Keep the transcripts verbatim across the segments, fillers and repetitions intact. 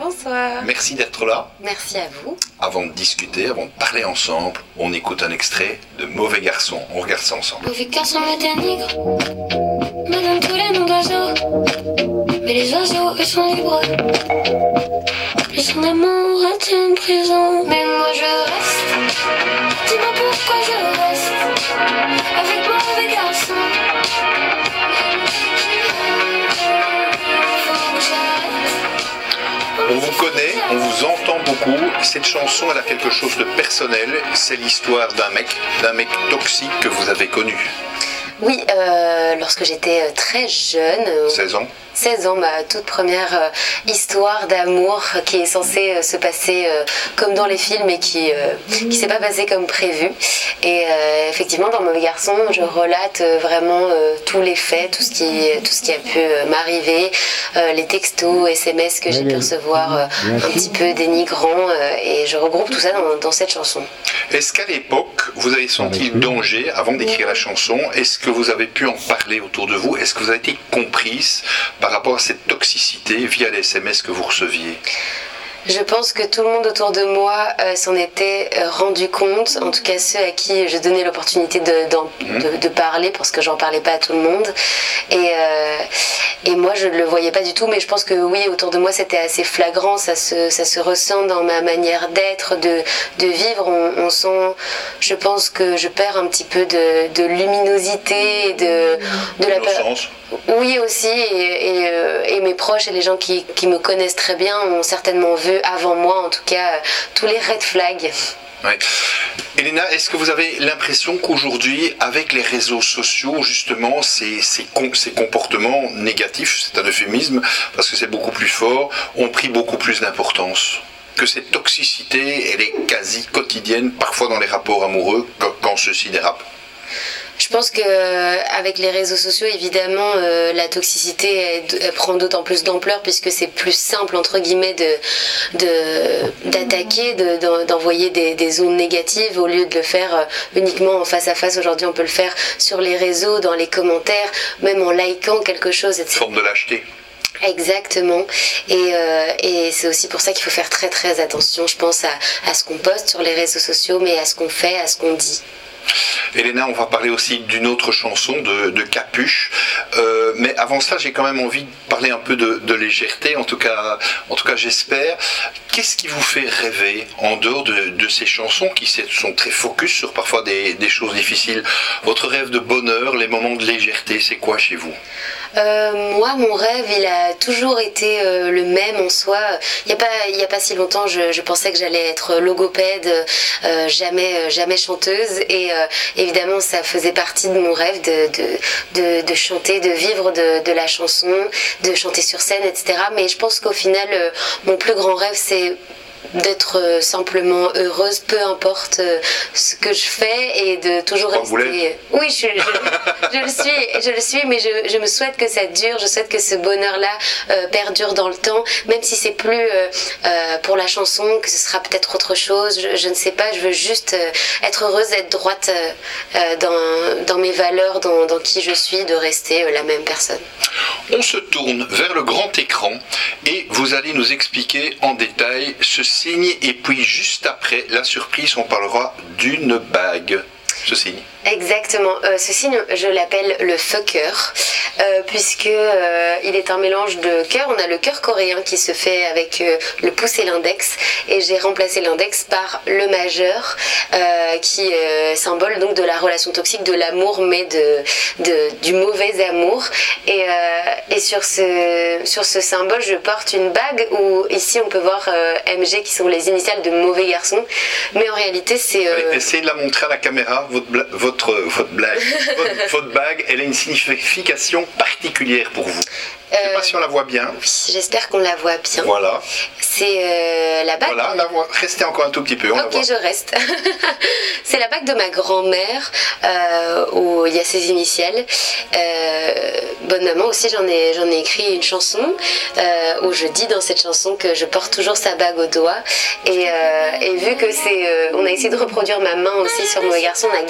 Bonsoir. Merci d'être là. Merci à vous. Avant de discuter, avant de parler ensemble, on écoute un extrait de Mauvais Garçon. On regarde ça ensemble. Mauvais garçon me dénigre, me donne tous les noms d'oiseaux. Mais les oiseaux, eux sont libres. Plus son amour est une prison. Mais moi je reste. Dis-moi pourquoi je reste avec mauvais garçon. Faut que j'arrête. On vous connaît, on vous entend beaucoup. Cette chanson, elle a quelque chose de personnel. C'est l'histoire d'un mec, d'un mec toxique que vous avez connu. Oui, euh, lorsque j'étais très jeune. Euh, seize ans. seize ans, ma toute première euh, histoire d'amour qui est censée euh, se passer euh, comme dans les films et qui euh, qui s'est pas passée comme prévu. Et euh, effectivement, dans Mauvais Garçon, je relate euh, vraiment euh, tous les faits, tout ce qui tout ce qui a pu euh, m'arriver, euh, les textos, S M S que j'ai pu recevoir euh, un petit peu dénigrants, euh, et je regroupe tout ça dans, dans cette chanson. Est-ce qu'à l'époque, vous avez senti le danger avant d'écrire la chanson? Est-ce que vous avez pu en parler autour de vous? Est-ce que vous avez été comprise par rapport à cette toxicité via les S M S que vous receviez? Je pense que tout le monde autour de moi euh, s'en était euh, rendu compte, en tout cas ceux à qui je donnais l'opportunité de, d'en- Mmh. de, de parler, parce que j'en parlais pas à tout le monde. Et, euh, et moi je ne le voyais pas du tout, mais je pense que oui, autour de moi c'était assez flagrant, ça se, ça se ressent dans ma manière d'être, de, de vivre. On, on sent, je pense que je perds un petit peu de, de luminosité et de, de la Innocence. Oui aussi, et, et, euh, et mes proches et les gens qui, qui me connaissent très bien ont certainement vu avant moi, en tout cas, euh, tous les red flags. Ouais. Elena, est-ce que vous avez l'impression qu'aujourd'hui, avec les réseaux sociaux, justement, ces, ces, com- ces comportements négatifs, c'est un euphémisme, parce que c'est beaucoup plus fort, ont pris beaucoup plus d'importance? Que cette toxicité, elle est quasi quotidienne, parfois dans les rapports amoureux, quand, quand ceux-ci dérapent? Je pense qu'avec les réseaux sociaux, évidemment, euh, la toxicité elle, elle prend d'autant plus d'ampleur, puisque c'est plus simple, entre guillemets, de, de, d'attaquer, de, d'en- d'envoyer des, des ondes négatives, au lieu de le faire euh, uniquement en face à face. Aujourd'hui, on peut le faire sur les réseaux, dans les commentaires, même en likant quelque chose, et cetera. Forme de lâcheté. Exactement, et, euh, et c'est aussi pour ça qu'il faut faire très très attention, je pense, à, à ce qu'on poste sur les réseaux sociaux, mais à ce qu'on fait, à ce qu'on dit. Elena, on va parler aussi d'une autre chanson de, de Capuche, euh, mais avant ça, j'ai quand même envie de parler un peu de, de légèreté, en tout cas, en tout cas j'espère. Qu'est-ce qui vous fait rêver en dehors de, de ces chansons qui sont très focus sur parfois des, des choses difficiles? Votre rêve de bonheur, les moments de légèreté, c'est quoi chez vous? Euh, moi, mon rêve, il a toujours été euh, le même en soi. Il n'y a pas, il y a pas si longtemps, je, je pensais que j'allais être logopède, euh, jamais, jamais chanteuse. Et euh, évidemment, ça faisait partie de mon rêve de, de, de, de chanter, de vivre de, de la chanson, de chanter sur scène, et cetera. Mais je pense qu'au final, euh, mon plus grand rêve, c'est d'être euh, simplement heureuse, peu importe euh, ce que je fais, et de toujours Quand vous rester. l'êtes. Oui, je, je, je le suis, je le suis, mais je, je me souhaite que ça dure. Je souhaite que ce bonheur-là euh, perdure dans le temps, même si c'est plus euh, euh, pour la chanson, que ce sera peut-être autre chose. Je, je ne sais pas. Je veux juste euh, être heureuse, être droite euh, dans, dans mes valeurs, dans, dans qui je suis, de rester euh, la même personne. On se tourne vers le grand écran et vous allez nous expliquer en détail ce signe, et puis juste après la surprise, on parlera d'une bague. Ce signe. Exactement. Euh, ce signe, je l'appelle le fucker, euh, puisque euh, il est un mélange de cœur. On a le cœur coréen qui se fait avec euh, le pouce et l'index, et j'ai remplacé l'index par le majeur, euh, qui est euh, symbole donc de la relation toxique, de l'amour, mais de, de du mauvais amour. Et, euh, et sur ce sur ce symbole, je porte une bague où ici on peut voir euh, M G, qui sont les initiales de Mauvais Garçon, mais en réalité c'est euh, Essayez de la montrer à la caméra, votre, bla- votre, votre blague, votre, votre bague, elle a une signification particulière pour vous. Je ne sais pas si on la voit bien. Oui, j'espère qu'on la voit bien. Voilà. C'est euh, la bague. Voilà, la voit. Restez encore un tout petit peu. On la Ok, voit. je reste. C'est la bague de ma grand-mère, euh, où il y a ses initiales. Euh, bonne maman aussi, j'en ai, j'en ai écrit une chanson euh, où je dis dans cette chanson que je porte toujours sa bague au doigt. Et, euh, et vu que c'est, euh, on a essayé de reproduire ma main aussi sur Mauvais Garçon, on a gardé cette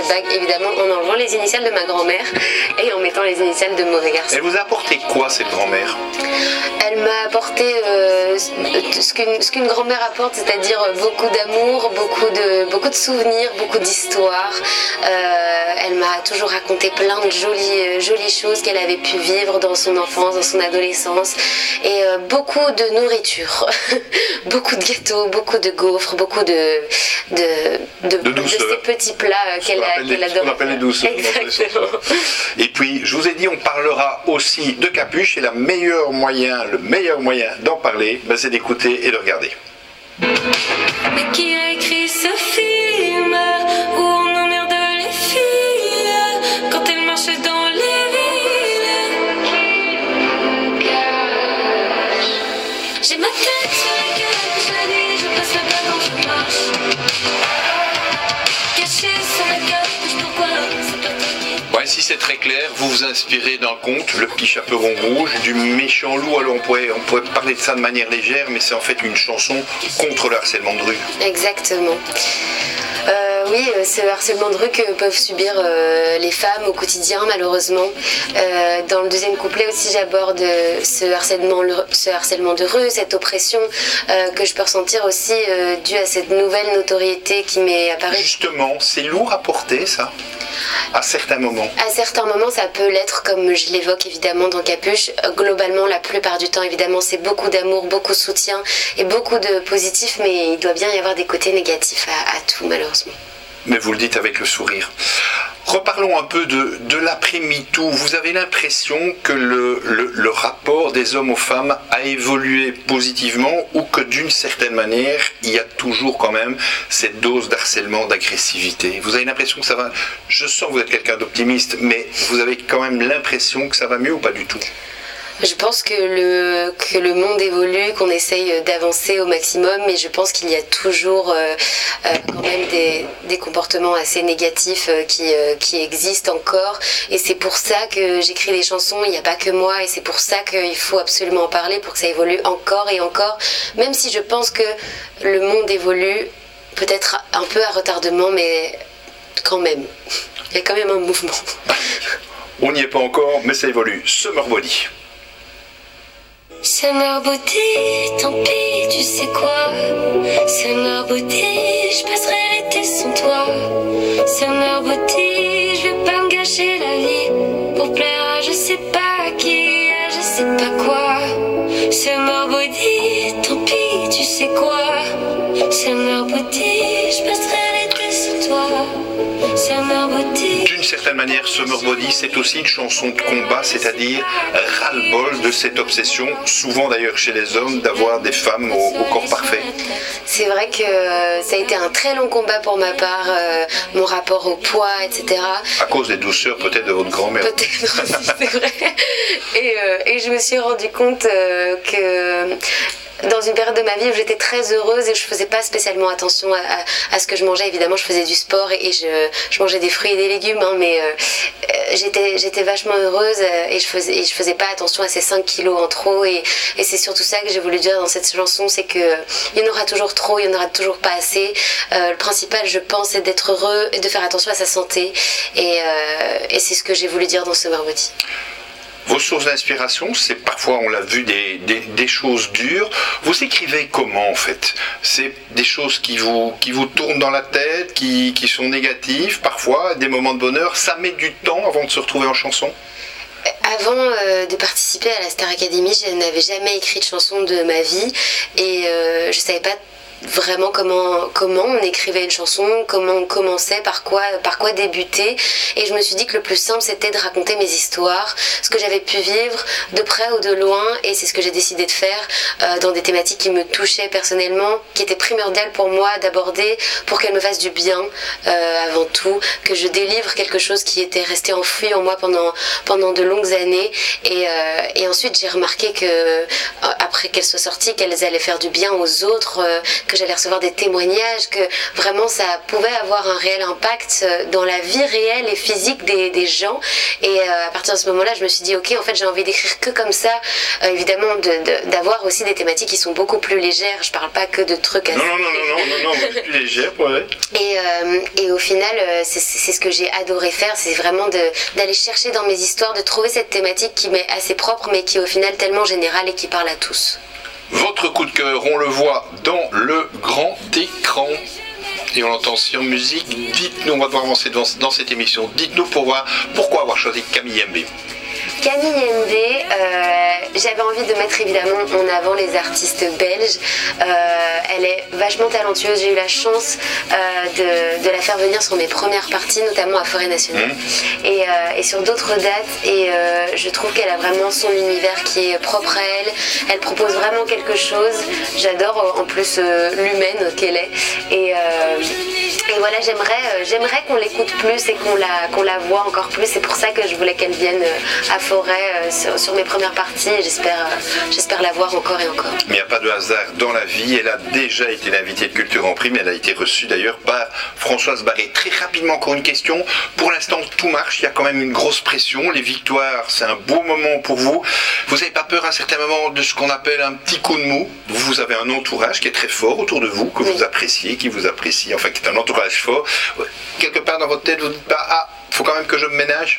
cette bague, évidemment, en enlevant les initiales de ma grand-mère et en mettant les initiales de mauvais garçon. Elle vous a apporté quoi, cette grand-mère? Elle m'a apporté euh, ce qu'une ce qu'une grand-mère apporte, c'est-à-dire beaucoup d'amour, beaucoup de, beaucoup de souvenirs, beaucoup d'histoires. Euh, elle m'a toujours raconté plein de jolies, jolies choses qu'elle avait pu vivre dans son enfance, dans son adolescence. Et euh, beaucoup de nourriture, beaucoup de gâteaux, beaucoup de gaufres, beaucoup de, de, de, de, de ces petits plats qu'elle qu'elle adore. On appelle les douceurs. Exactement. Et puis, je vous ai dit, on parlera aussi de Capuche, et le meilleur moyen, le meilleur moyen d'en parler, ben, c'est d'écouter et de regarder. Mais qui a écrit ce film où on emmerde les filles quand elles marchent dans les villes? J'ai ma tête sur la gueule, la nuit, je passe la balle quand je marche. Caché sur la gueule, pourquoi c'est pas toi qui... Ouais, si c'est très clair, vous vous inspirez d'un conte, Le Petit Chaperon Rouge, du méchant loup. Alors on pourrait, on pourrait parler de ça de manière légère, mais c'est en fait une chanson contre le harcèlement de rue. Exactement. Euh, oui, ce harcèlement de rue que peuvent subir euh, les femmes au quotidien, malheureusement. Euh, dans le deuxième couplet aussi, j'aborde ce harcèlement, ce harcèlement de rue, cette oppression euh, que je peux ressentir aussi euh, due à cette nouvelle notoriété qui m'est apparue. Justement, c'est lourd à porter, ça, à certains moments. À certains moments, ça peut l'être, comme je l'évoque évidemment dans Capuche. Globalement, la plupart du temps, évidemment, c'est beaucoup d'amour, beaucoup de soutien et beaucoup de positif, mais il doit bien y avoir des côtés négatifs à, à tout, malheureusement. Mais vous le dites avec le sourire. Reparlons un peu de, de l'après-MeToo. Vous avez l'impression que le, le, le rapport des hommes aux femmes a évolué positivement, ou que d'une certaine manière, il y a toujours quand même cette dose d'harcèlement, d'agressivité? Vous avez l'impression que ça va... Je sens que vous êtes quelqu'un d'optimiste, mais vous avez quand même l'impression que ça va mieux ou pas du tout? Je pense que le, que le monde évolue, qu'on essaye d'avancer au maximum, mais je pense qu'il y a toujours euh, euh, quand même des, des comportements assez négatifs euh, qui, euh, qui existent encore. Et c'est pour ça que j'écris des chansons, il n'y a pas que moi, et c'est pour ça qu'il faut absolument en parler pour que ça évolue encore et encore. Même si je pense que le monde évolue, peut-être un peu à retardement, mais quand même. Il y a quand même un mouvement. On n'y est pas encore, mais ça évolue. Summer Body. Summer Body, tant pis, tu sais quoi. Summer Body, je passerai l'été sans toi. Summer Body, je vais pas me gâcher la vie pour plaire à je sais pas qui, à je sais pas quoi. Summer Body, tant pis, tu sais quoi. Summer Body, je passerai l'été sans toi. Summer Body. D'une certaine manière, Summer Body, c'est aussi une chanson de combat, c'est-à-dire ras-le-bol de cette obsession, souvent d'ailleurs chez les hommes, d'avoir des femmes au, au corps parfait. C'est vrai que ça a été un très long combat pour ma part, euh, mon rapport au poids, et cetera. À cause des douceurs peut-être de votre grand-mère. Peut-être aussi, c'est vrai. Et, euh, et je me suis rendu compte euh, que... dans une période de ma vie où j'étais très heureuse et je faisais pas spécialement attention à, à, à ce que je mangeais. Évidemment, je faisais du sport et, et je, je mangeais des fruits et des légumes, hein, mais euh, j'étais, j'étais vachement heureuse et je faisais, et je faisais pas attention à ces cinq kilos en trop. Et, et c'est surtout ça que j'ai voulu dire dans cette chanson, c'est que il y en aura toujours trop, il y en aura toujours pas assez. Euh, le principal, je pense, c'est d'être heureux et de faire attention à sa santé. Et, euh, et c'est ce que j'ai voulu dire dans Summer Body. Vos sources d'inspiration, c'est parfois, on l'a vu, des, des, des choses dures. Vous écrivez comment en fait? C'est des choses qui vous, qui vous tournent dans la tête, qui, qui sont négatives, parfois, des moments de bonheur. Ça met du temps avant de se retrouver en chanson? Avant euh, de participer à la Star Academy, je n'avais jamais écrit de chanson de ma vie et euh, je savais pas vraiment comment, comment on écrivait une chanson, comment on commençait, par quoi, par quoi débuter. Et je me suis dit que le plus simple, c'était de raconter mes histoires, ce que j'avais pu vivre de près ou de loin. Et c'est ce que j'ai décidé de faire euh, dans des thématiques qui me touchaient personnellement, qui étaient primordiales pour moi d'aborder pour qu'elles me fassent du bien euh, avant tout, que je délivre quelque chose qui était resté enfoui en moi pendant, pendant de longues années. Et, euh, et ensuite, j'ai remarqué que, après qu'elles soient sorties, qu'elles allaient faire du bien aux autres, euh, que j'allais recevoir des témoignages, que vraiment ça pouvait avoir un réel impact dans la vie réelle et physique des, des gens. Et euh, à partir de ce moment-là, je me suis dit, ok, en fait, j'ai envie d'écrire que comme ça. Euh, évidemment, de, de, d'avoir aussi des thématiques qui sont beaucoup plus légères. Je parle pas que de trucs assez... Non, non, non, non, non, non, non, plus légère, ouais. Et, euh, et au final, c'est, c'est ce que j'ai adoré faire, c'est vraiment de, d'aller chercher dans mes histoires, de trouver cette thématique qui m'est assez propre, mais qui est au final tellement générale et qui parle à tous. Votre coup de cœur, on le voit dans le grand écran. Et on l'entend aussi en musique. Dites-nous, on va devoir avancer dans, dans cette émission. Dites-nous pour voir, pourquoi avoir choisi Camille M B. Camille M B, euh, j'avais envie de mettre évidemment en avant les artistes belges. Euh, elle est vachement talentueuse. J'ai eu la chance euh, de, de la faire venir sur mes premières parties, notamment à Forêt Nationale mmh. et, euh, et sur d'autres dates. Et euh, je trouve qu'elle a vraiment son univers qui est propre à elle. Elle propose vraiment quelque chose. J'adore en plus euh, l'humaine qu'elle est. Et, euh, et voilà, j'aimerais, euh, j'aimerais qu'on l'écoute plus et qu'on la, qu'on la voit encore plus. C'est pour ça que je voulais qu'elle vienne à Forêt. Euh, sur, sur mes premières parties et j'espère, euh, j'espère la voir encore et encore. Mais il n'y a pas de hasard dans la vie. Elle a déjà été l'invitée de Culture en Prime. Elle a été reçue d'ailleurs par Françoise Barré. Très rapidement, encore une question. Pour l'instant, tout marche. Il y a quand même une grosse pression. Les victoires, c'est un beau moment pour vous. Vous n'avez pas peur à un certain moment de ce qu'on appelle un petit coup de mou? Vous avez un entourage qui est très fort autour de vous, que oui. vous appréciez, qui vous apprécie, enfin qui est un entourage fort. Quelque part dans votre tête, vous ne dites pas, ah, il faut quand même que je me ménage?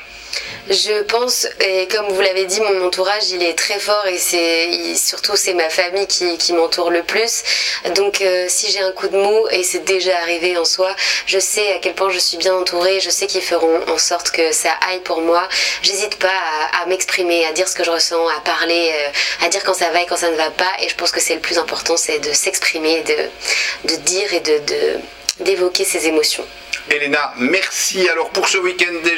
Je pense, et comme vous l'avez dit, mon entourage il est très fort et c'est il, surtout c'est ma famille qui, qui m'entoure le plus. Donc euh, si j'ai un coup de mou, et c'est déjà arrivé en soi, je sais à quel point je suis bien entourée, je sais qu'ils feront en sorte que ça aille pour moi. J'hésite pas à, à m'exprimer, à dire ce que je ressens, à parler, euh, à dire quand ça va et quand ça ne va pas. Et je pense que c'est le plus important, c'est de s'exprimer, de, de dire et de, de, d'évoquer ses émotions. Elena, merci alors pour ce week-end déjà.